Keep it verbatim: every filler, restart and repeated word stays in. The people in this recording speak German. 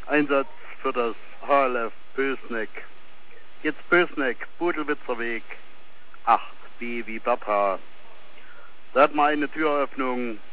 Einsatz für das H L F Bösneck. Jetzt Bösneck, Budelwitzer Weg, acht B wie Bertha. Da hat man eine Türöffnung